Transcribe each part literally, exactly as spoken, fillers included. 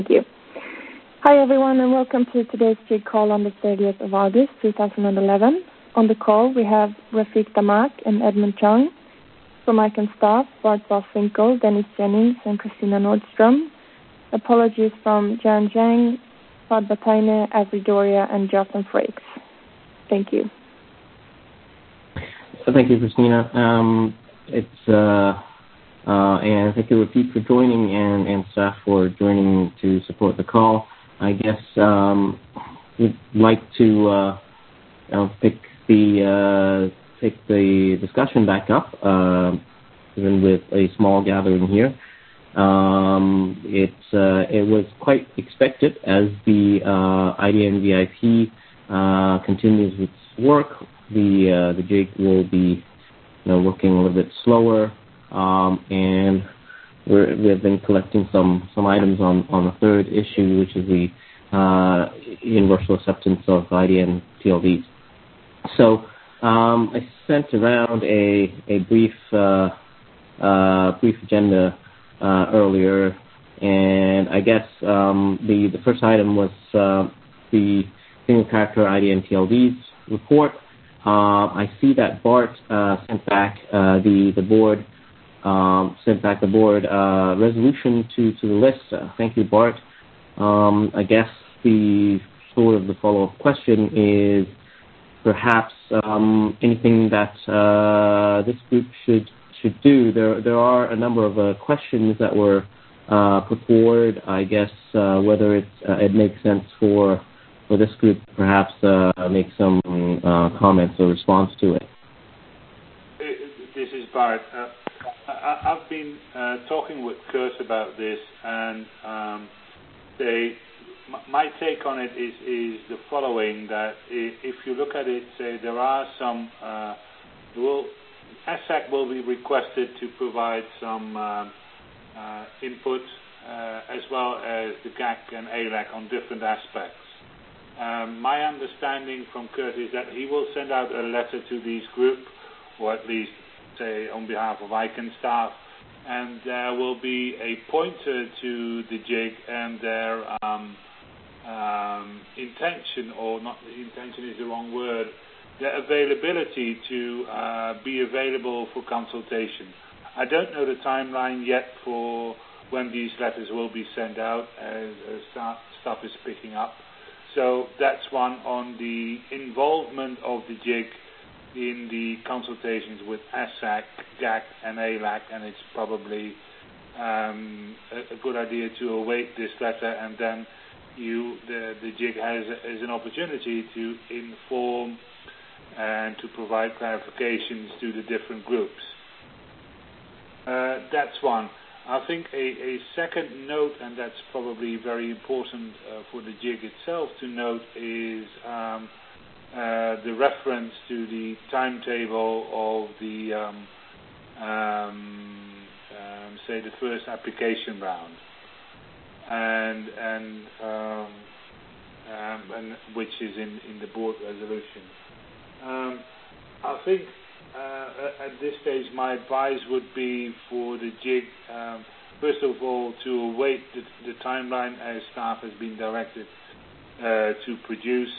Thank you. Hi, everyone, and welcome to today's Jig call on the thirtieth of August, two thousand eleven. On the call, we have Rafiq Damak and Edmund Chung. From Icon staff, Bart Voss-Winkel, Dennis Jennings, and Christina Nordstrom. Apologies from Jan Zhang, Fad Bataine, Avri Doria, and Jonathan Frakes. Thank you. Thank you, Christina. Um, it's uh, uh, and thank you, Rafiq, for joining, and, and staff for joining to support the call. I guess um, we'd like to uh, uh, pick the uh, pick the discussion back up, uh, even with a small gathering here. Um, it uh, it was quite expected as the uh, I D N V I P uh, continues its work. The uh, the Jig will be, you know, working a little bit slower, um, and we're, we have been collecting some, some items on, on the third issue, which is the uh, universal acceptance of I D N T L Ds. So um, I sent around a a brief uh, uh, brief agenda uh, earlier, and I guess um, the the first item was uh, the single character I D N T L Ds report. Uh, I see that Bart uh, sent back uh, the the board um, sent back the board uh, resolution to, to the list. Uh, thank you, Bart. Um, I guess the sort of the follow-up question is perhaps um, anything that uh, this group should should do. There there are a number of uh, questions that were uh, put forward. I guess uh, whether it's, uh, it makes sense for for this group perhaps uh, make some uh, comments or response to it. This is Bart. Uh, I, I've been uh, talking with Kurt about this, and um, they, my take on it is, is the following: that if you look at it, say there are some, uh, will, A S A C will be requested to provide some uh, uh, input, uh, as well as the G A C and A L A C on different aspects. Um, my understanding from Kurt is that he will send out a letter to these group, or at least say on behalf of ICANN staff, and there will be a pointer to the Jig and their um, um, intention, or not intention is the wrong word, their availability to uh, be available for consultation. I don't know the timeline yet for when these letters will be sent out, as, as staff, stuff is picking up. So that's one on the involvement of the Jig in the consultations with A S A C, G A C, and A L A C, and it's probably um, a, a good idea to await this letter, and then you, the, the Jig has, has an opportunity to inform and to provide clarifications to the different groups. Uh, that's one. I think a, a second note, and that's probably very important uh, for the Jig itself to note, is um, uh, the reference to the timetable of the, um, um, um, say, the first application round, and and, um, um, and which is in, in the board resolution. Um, I think Uh, at this stage, my advice would be for the Jig, um, first of all, to await the, the timeline as staff has been directed uh, to produce,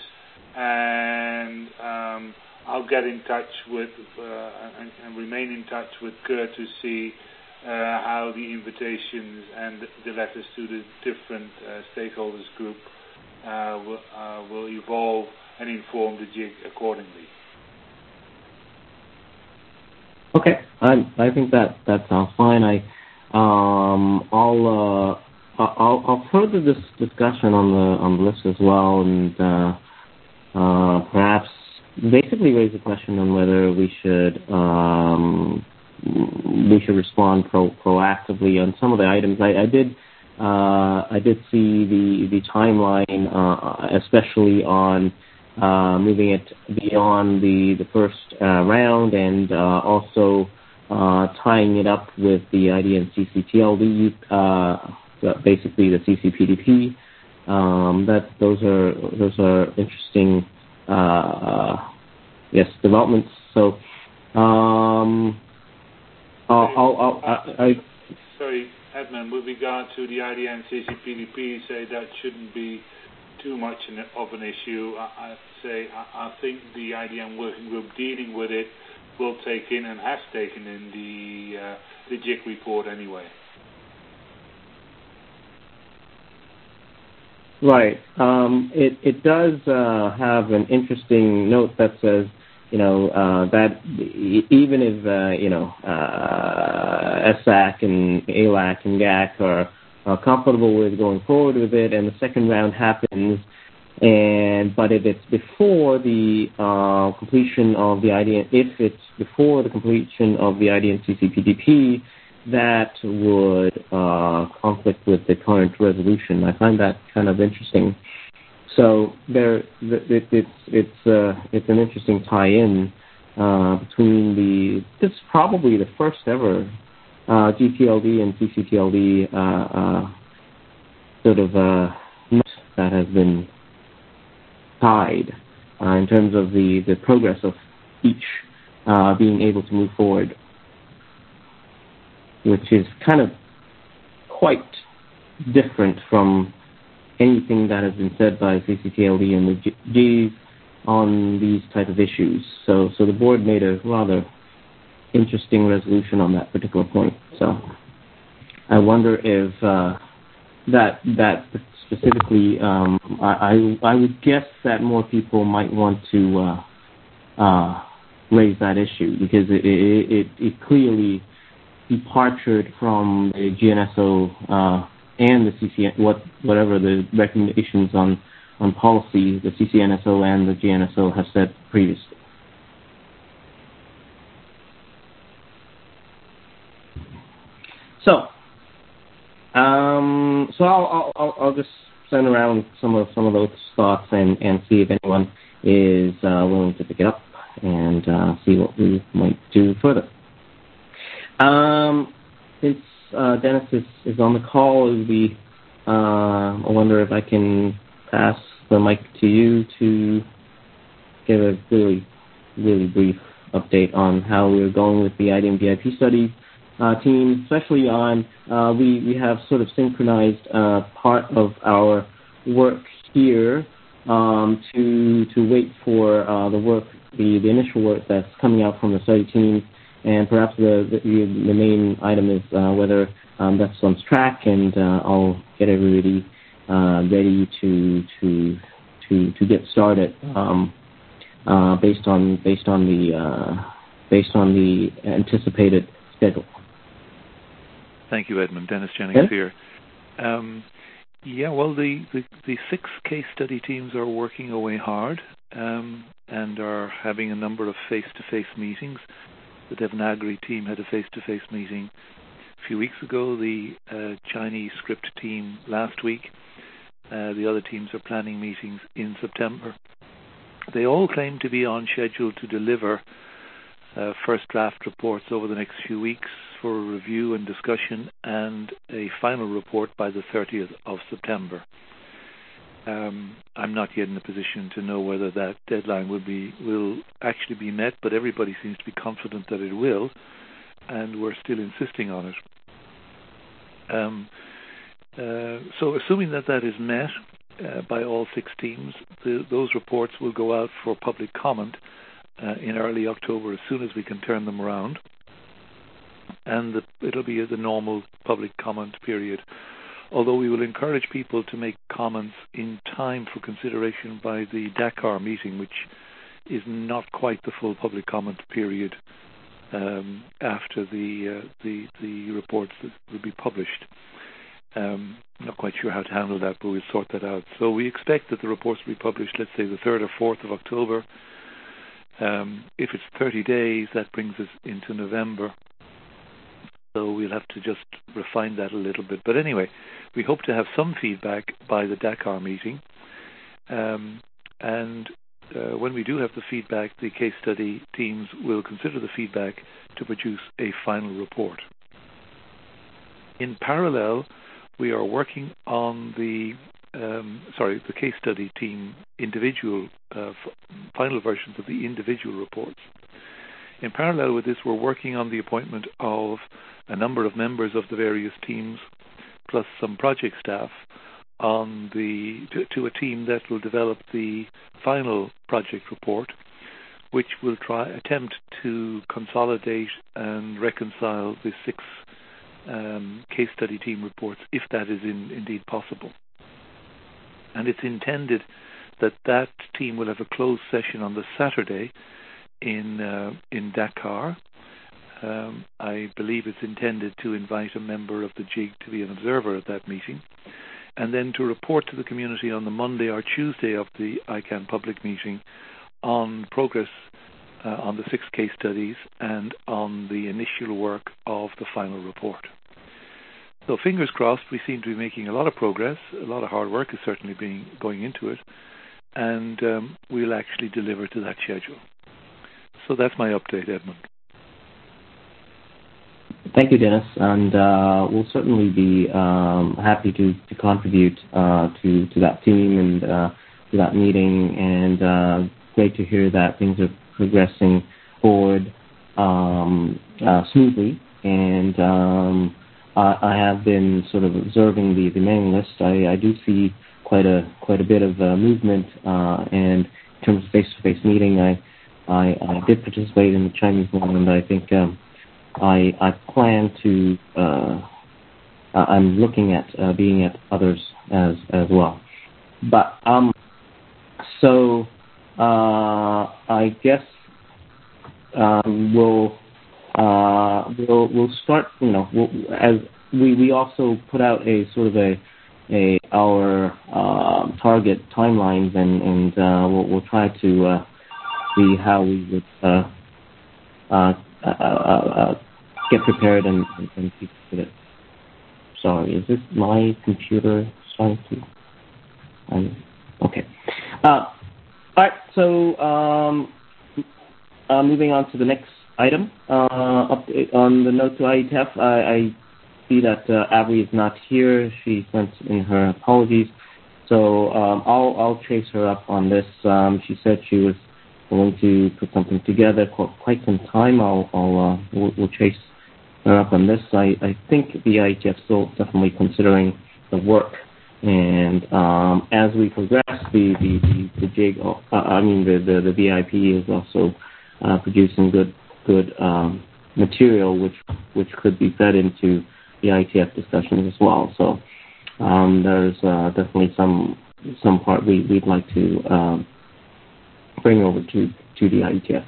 and um, I'll get in touch with uh, and, and remain in touch with Kurt to see uh, how the invitations and the letters to the different uh, stakeholders group uh, will, uh, will evolve and inform the Jig accordingly. Okay, I I think that that sounds fine. I um I'll uh I'll I'll further this discussion on the on the list as well, and uh, uh, perhaps basically raise a question on whether we should um we should respond pro, proactively on some of the items. I, I did uh I did see the the timeline, uh, especially on Uh, moving it beyond the, the first uh, round, and uh, also uh, tying it up with the I D N C C T L D, uh, basically the C C P D P. Um, that those are those are interesting, uh, yes, developments. So, um, I'll, I'll, I'll, I, I sorry, Edmund, with regard to the I D N C C P D P, say that shouldn't be too much of an issue. I, I say I, I think the I D N working group dealing with it will take in and has taken in the uh, the J I C report anyway. Right. Um, it it does uh, have an interesting note that says, you know, uh, that even if uh, you know uh, S A C and A L A C and G A C are, are comfortable with going forward with it, and the second round happens, and but if it's before the uh, completion of the I D N, if it's before the completion of the I D N C C P D P, that would uh, conflict with the current resolution. I find that kind of interesting. So there, it, it's it's uh, it's an interesting tie-in uh, between the. This is probably the first ever uh, G T L D and C C T L D uh, uh, sort of uh, note that has been tied uh, in terms of the, the progress of each uh, being able to move forward, which is kind of quite different from anything that has been said by C C T L D and the Gs on these type of issues. So, so the board made a rather interesting resolution on that particular point. So, I wonder if uh, that that specifically, um, I, I I would guess that more people might want to uh, uh, raise that issue because it it, it, it clearly departured from the G N S O uh, and the C C N, what whatever the recommendations on on policy the C C N S O and the G N S O have said previously. So, um, so I'll, I'll I'll just send around some of some of those thoughts and, and see if anyone is uh, willing to pick it up and uh, see what we might do further. Um, since uh, Dennis is, is on the call, it would be, uh, I wonder if I can pass the mic to you to give a really, really brief update on how we're going with the I D M V I P study uh, team, especially on, uh, we, we have sort of synchronized uh, part of our work here um, to to wait for uh, the work, the, the initial work that's coming out from the study team. And perhaps the, the the main item is uh, whether um, that's on track, and uh, I'll get everybody uh, ready to to to to get started um, uh, based on based on the uh, based on the anticipated schedule. Thank you, Edmund. Dennis Jennings yeah? here. Um, yeah, well, the, the, the six case study teams are working away hard um, and are having a number of face-to-face meetings. The Devanagari team had a face-to-face meeting a few weeks ago, the uh, Chinese script team last week. Uh, the other teams are planning meetings in September. They all claim to be on schedule to deliver uh, first draft reports over the next few weeks for review and discussion, and a final report by the thirtieth of September. Um, I'm not yet in a position to know whether that deadline will be will actually be met, but everybody seems to be confident that it will, and we're still insisting on it. Um, uh, so assuming that that is met uh, by all six teams, the, those reports will go out for public comment uh, in early October as soon as we can turn them around, and the, it'll be the normal public comment period. Although we will encourage people to make comments in time for consideration by the Dakar meeting, which is not quite the full public comment period um, after the, uh, the the reports that will be published. Um, not quite sure how to handle that, but we'll sort that out. So we expect that the reports will be published, let's say, the third or fourth of October. Um, if it's thirty days, that brings us into November. So we'll have to just refine that a little bit. But anyway, we hope to have some feedback by the Dakar meeting. Um, and uh, when we do have the feedback, the case study teams will consider the feedback to produce a final report. In parallel, we are working on the, um, sorry, the case study team individual, uh, f- final versions of the individual reports. in parallel with this, we're working on the appointment of a number of members of the various teams, plus some project staff, on the to, to a team that will develop the final project report, which will try attempt to consolidate and reconcile the six um, case study team reports, if that is in, indeed possible. And it's intended that that team will have a closed session on the Saturday in uh, in Dakar. Um, I believe it's intended to invite a member of the J I G to be an observer at that meeting, and then to report to the community on the Monday or Tuesday of the I CANN public meeting on progress uh, on the six case studies and on the initial work of the final report. So fingers crossed, we seem to be making a lot of progress. A lot of hard work is certainly being going into it, and um, we'll actually deliver to that schedule. So that's my update, Edmund. Thank you, Dennis, and uh, we'll certainly be um, happy to, to contribute uh, to, to that team and uh, to that meeting, and uh, great to hear that things are progressing forward um, uh, smoothly. And um, I, I have been sort of observing the, the mailing list. I, I do see quite a quite a bit of uh, movement, uh, and in terms of face-to-face meeting, I, I I did participate in the Chinese one, and I think. Um, I, I plan to, uh, I'm looking at uh, being at others as as well. But, um, so, uh, I guess um, we'll, uh, we'll, we'll start, you know, we'll, as we, we also put out a sort of a, a our uh, target timelines, and, and uh, we'll, we'll try to uh, see how we would uh, uh, Uh, uh, uh, get prepared and, and, and keep with it. Sorry, is this my computer starting to? Um, okay. Uh, all right. So um, uh, moving on to the next item. Uh, update on the note to I E T F. I, I see that uh, Avi is not here. She sent in her apologies. So um, I'll I'll chase her up on this. Um, she said she was going to put something together for quite some time. I'll, I'll uh, we'll, we'll chase her up on this. I, I think the I E T F is still definitely considering the work, and um, as we progress, the the the, the J I G, uh, I mean the, the the V I P is also uh, producing good good um, material, which which could be fed into the I E T F discussions as well. So um, there's uh, definitely some some part we we'd like to. Um, bring over to, to the I E T F.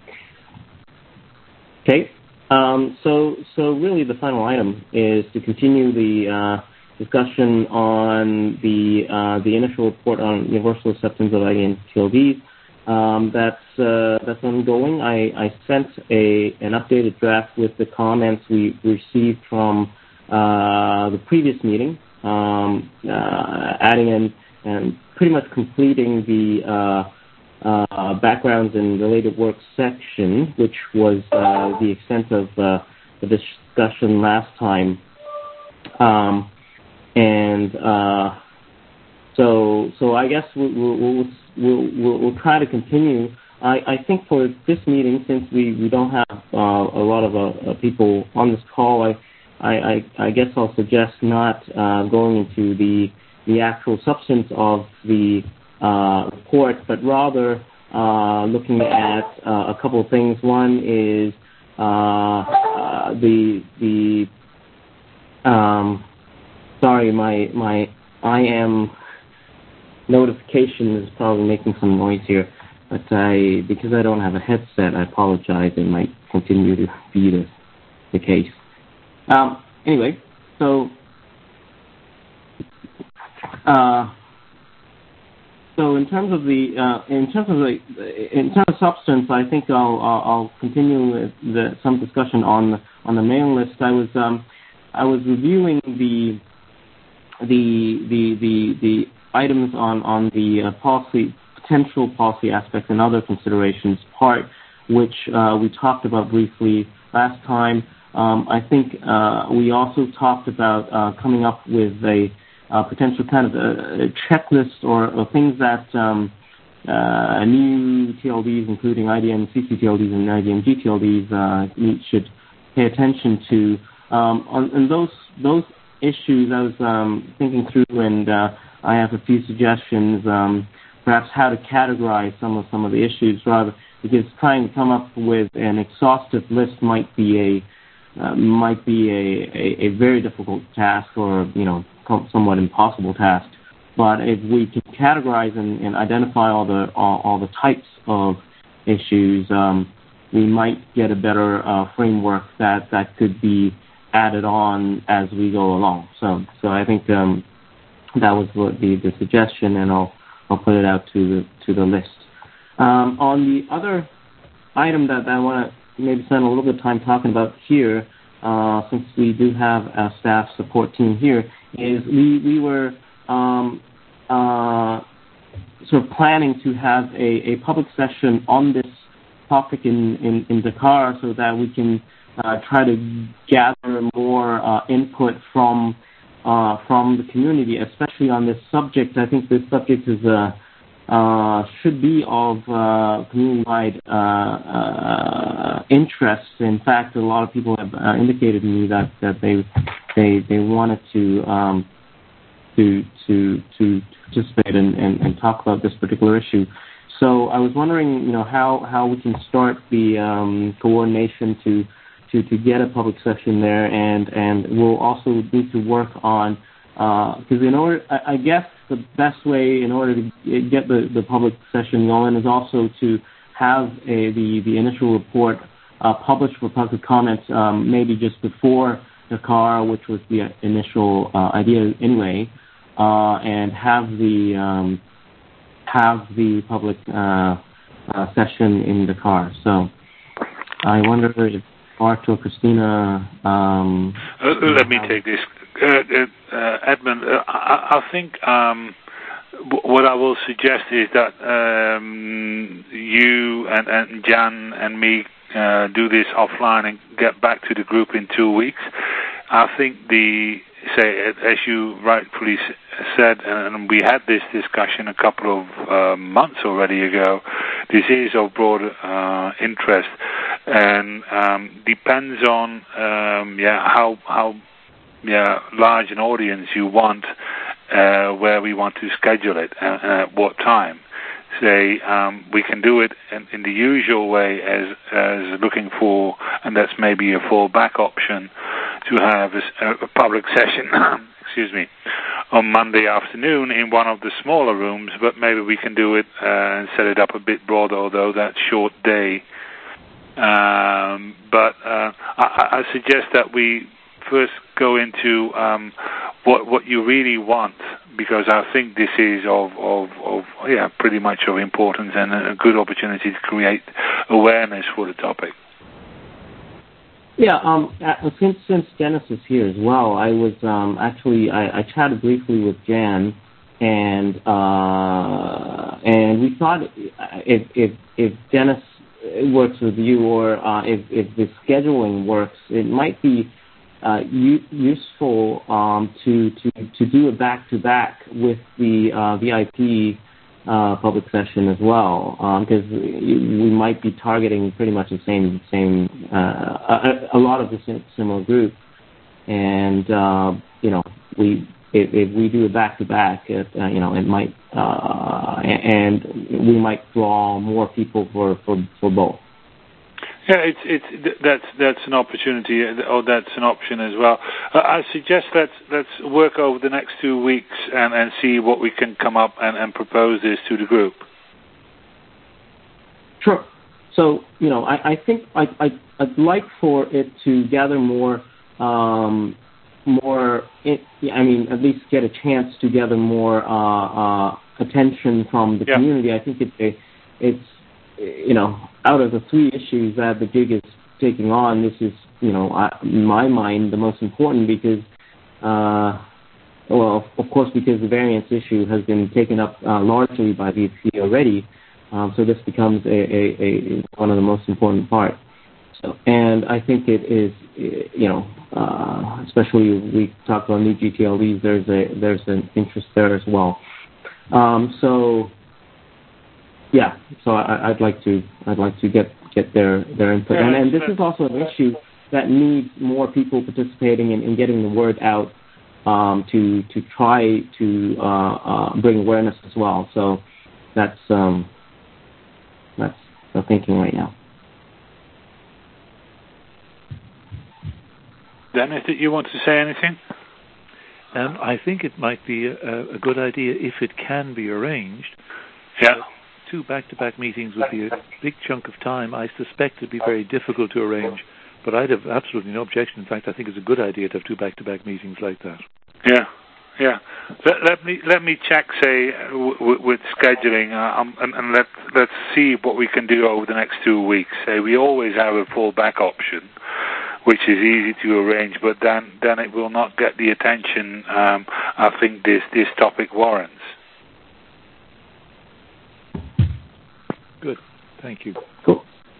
Okay, um, so so really the final item is to continue the uh, discussion on the uh, the initial report on universal acceptance of I D and T L Ds. Um, that's uh, that's ongoing. I, I sent a an updated draft with the comments we received from uh, the previous meeting, um, uh, adding in and pretty much completing the uh, Uh, backgrounds and related work section, which was uh, the extent of uh, the discussion last time, um, and uh, so so I guess we'll we'll, we'll, we'll, we'll try to continue. I, I think for this meeting, since we, we don't have uh, a lot of uh, people on this call, I I, I guess I'll suggest not uh, going into the the actual substance of the Uh, report, but rather uh, looking at uh, a couple of things. One is uh, uh, the the um, sorry, my my I am notification is probably making some noise here, but I because I don't have a headset, I apologize. It might continue to be the the case. Um, anyway, so. Uh, So in terms of the uh, in terms of the in terms of substance, I think I'll I'll, I'll continue with the, some discussion on on the mailing list. I was um, I was reviewing the the the the, the items on on the uh, policy potential policy aspects and other considerations part, which uh, we talked about briefly last time. Um, I think uh, we also talked about uh, coming up with a Uh, potential kind of a, a checklist or, or things that um, uh, new T L Ds, including I D M C C T L Ds and I D M G T L Ds, uh, should pay attention to. Um, on, on those those issues, I was um, thinking through, and uh, I have a few suggestions, um, perhaps how to categorize some of some of the issues, rather because trying to come up with an exhaustive list might be a uh, might be a, a, a very difficult task, or you know, somewhat impossible task. But if we can categorize and, and identify all the all, all the types of issues, um, we might get a better uh, framework that, that could be added on as we go along. So so I think um, that was what the, the suggestion, and I'll I'll put it out to the to the list. Um, on the other item that, that I want to maybe spend a little bit of time talking about here, uh, since we do have a staff support team here, is we we were Um, uh, sort of planning to have a, a public session on this topic in, in, in Dakar, so that we can uh, try to gather more uh, input from uh, from the community, especially on this subject. I think this subject is uh, uh, should be of uh, community-wide uh, uh, interest. In fact, a lot of people have uh, indicated to me that, that they they they wanted to. Um, to to to participate and, and, and talk about this particular issue. So I was wondering, you know, how, how we can start the um, coordination to, to to get a public session there, and, and we'll also need to work on, because uh, in order, I, I guess the best way in order to get the, the public session going is also to have a, the, the initial report uh, published for public comments, um, maybe just before Dakar, which was the initial uh, idea anyway. Uh, and have the um, have the public uh, uh, session in Dakar. So I wonder if Art or Christina. Um, uh, let me take this, uh, uh, Edmund. Uh, I, I think um, w- what I will suggest is that um, you and, and Jan and me uh, do this offline and get back to the group in two weeks. I think the say, as you rightfully said, and we had this discussion a couple of uh, months already ago, this is of broad uh, interest, and um, depends on um, yeah how how yeah large an audience you want, uh, where we want to schedule it, and, and at what time. Say um, we can do it in, in the usual way as as looking for, and that's maybe a fallback option, to have a, a public session, excuse me, on Monday afternoon in one of the smaller rooms, but maybe we can do it uh, and set it up a bit broader, although that short day. Um, but uh, I, I suggest that we first go into um, what what you really want, because I think this is of, of, of yeah pretty much of importance and a good opportunity to create awareness for the topic. Yeah, um, since since Dennis is here as well, I was um, actually I, I chatted briefly with Jan, and uh, and we thought if if if Dennis works with you, or uh, if if the scheduling works, it might be uh, u- useful um, to to to do a back to back with the uh, V I P Uh, public session as well, because um, we might be targeting pretty much the same same uh, a, a lot of the similar group, and uh, you know we if, if we do a back to back, it uh, you know it might uh, and we might draw more people for, for, for both. Yeah, it's it's that's that's an opportunity, or that's an option as well. Uh, I suggest let's let's work over the next two weeks and, and see what we can come up and, and propose this to the group. Sure. So you know, I, I think I, I I'd like for it to gather more um, more. I mean, at least get a chance to gather more uh, uh, attention from the yeah. community. I think it's a, it's you know, out of the three issues that the gig is taking on, this is, you know, in my mind, the most important because, uh, well, of course, because the variance issue has been taken up uh, largely by V P already, um, so this becomes a, a, a one of the most important parts. So, and I think it is, you know, uh, especially we talked about new G T L Ds. There's a there's an interest there as well. Um, so. yeah, so I, I'd like to I'd like to get get their their input, Yeah, and, and this is also an issue that needs more people participating in, in getting the word out um, to to try to uh, uh, bring awareness as well. So that's um, that's the thinking right now. Dennis, did you want to say anything? Um, I think it might be a, a good idea if it can be arranged. Yeah. Two back-to-back meetings would be a big chunk of time. I suspect it'd be very difficult to arrange, but I'd have absolutely no objection. In fact, I think it's a good idea to have two back-to-back meetings like that. Yeah, yeah. Let, let me let me check, say, w- w- with scheduling, uh, um, and, and let let's see what we can do over the next two weeks. Say we always have a fallback option, which is easy to arrange, but then then it will not get the attention um, I think this this topic warrants. Good. Thank you. Cool.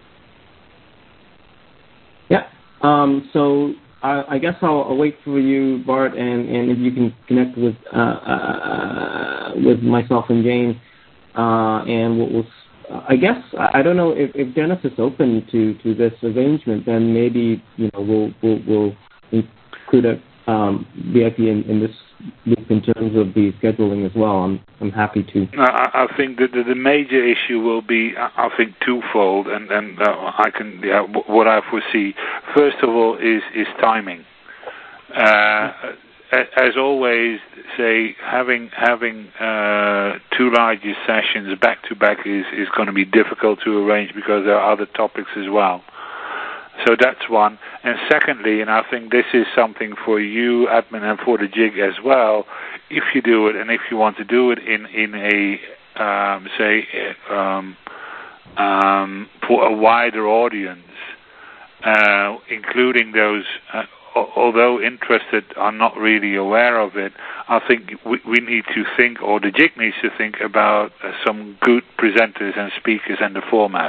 Yeah. Um, so I, I guess I'll, I'll wait for you, Bart, and, and if you can connect with uh, uh, with myself and Jane, uh, and we'll, we'll, I guess I don't know if, if Dennis is open to, to this arrangement, then maybe you know we'll we'll, we'll include a um, V I P in, in this loop in terms of the scheduling as well. I'm I'm happy to. I, I think that the, the major issue will be, I think, twofold, and and uh, I can yeah, what I foresee. First of all, is is timing. Uh, as always, say having having uh, two larger sessions back to back is is going to be difficult to arrange because there are other topics as well. So that's one. And secondly, and I think this is something for you, admin, and for the jig as well, if you do it, and if you want to do it in, in a, um, say, um, um, for a wider audience, uh, including those, uh, although interested, are not really aware of it, I think we, we need to think, or the jig needs to think about uh, some good presenters and speakers and the format.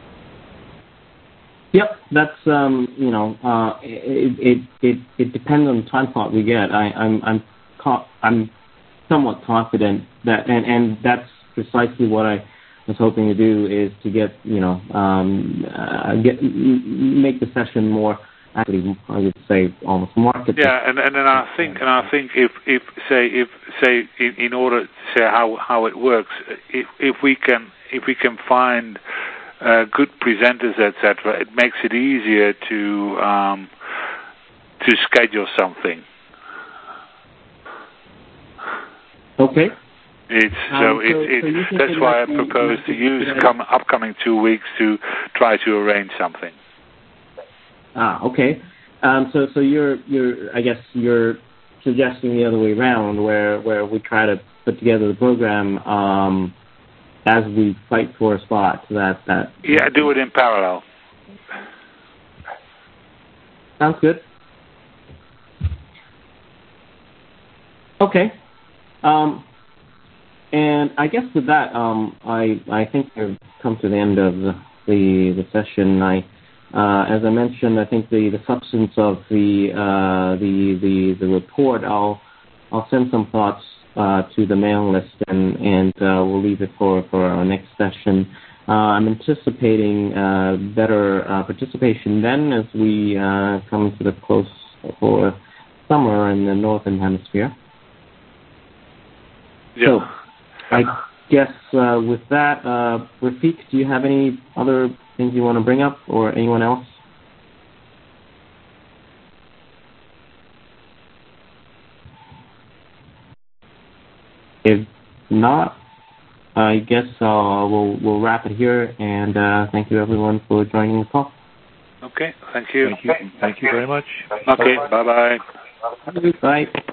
Yep, that's um, you know, uh, it, it it it depends on the time slot we get. I, I'm I'm co- I'm somewhat confident that, and, and that's precisely what I was hoping to do, is to get you know um, uh, get make the session more actually, I would say, almost market. Yeah, and and then I think and I think if if say if say in, in order to say how how it works, if if we can if we can find Uh, good presenters, et cetera, it makes it easier to um, to schedule something. Okay. It's um, so, so, it, it, so that's why I propose to use come upcoming two weeks to try to arrange something. Ah, okay. Um, so so you're you're I guess you're suggesting the other way around, where where we try to put together the program Um, as we fight for a spot. That that yeah, do it in parallel. Sounds good. Okay. Um, and I guess with that, um, I I think we've come to the end of the the, the session. I, uh, as I mentioned, I think the, the substance of the uh, the the the report, I'll I'll send some thoughts Uh, to the mailing list, and, and uh, we'll leave it for, for our next session. Uh, I'm anticipating uh, better uh, participation then as we uh, come to the close for summer in the Northern Hemisphere. Yeah. So I guess uh, with that, uh, Rafiq, do you have any other things you want to bring up, or anyone else? If not, I guess uh, we'll we'll wrap it here, and uh, thank you everyone for joining the call. Okay, thank you. Thank you. Thank you very much. Okay, bye bye. Bye.